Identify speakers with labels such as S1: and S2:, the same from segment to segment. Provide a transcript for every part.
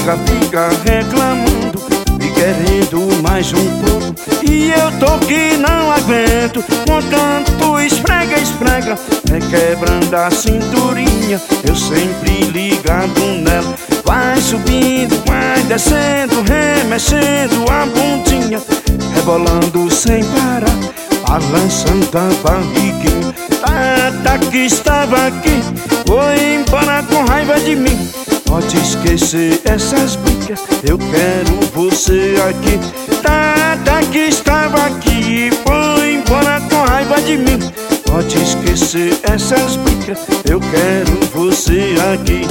S1: fica reclamando e querendo mais um pouco. E eu tô que não aguento, com tanto esfrega, esfrega, quebrando a cinturinha, eu sempre ligado nela. Vai subindo, vai descendo, remexendo a bundinha, rebolando sem parar, balançando a barriguinha. Tá que estava aqui, foi embora com raiva de mim. Pode esquecer essas brigas, eu quero você aqui. Tá que estava aqui, foi embora com raiva de mim. Pode esquecer essas brigas, eu quero você aqui.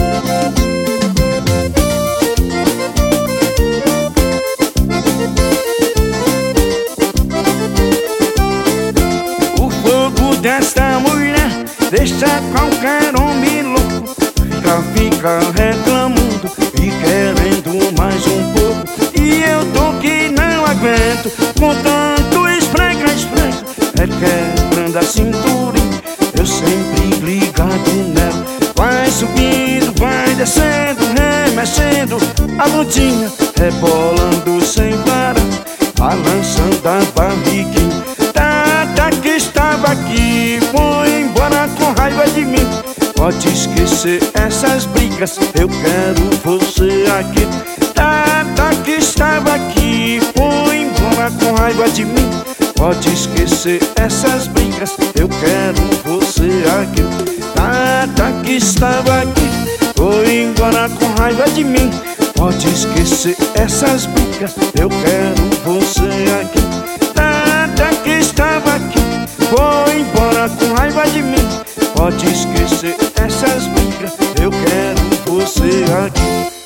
S1: O fogo desta mulher deixa qualquer homem louco. Fica reclamando e querendo mais um pouco. E eu tô que não aguento, com tanto esfrega, esfrega, quebrando a cinturinha, eu sempre ligado nela. Vai subindo, vai descendo, remexendo a bundinha, rebolando sem parar, balançando a barriguinha. Tá que estava aqui, foi embora com raiva de mim. Pode esquecer essas brigas, eu quero você aqui. Tá que estava aqui, foi embora com raiva de mim. Pode esquecer essas brigas, eu quero você aqui. Tá que estava aqui, foi embora com raiva de mim. Pode esquecer essas brigas, eu quero você aqui. Tá que estava aqui, foi embora com raiva de mim. Pode esquecer essas brigas, eu quero você aqui.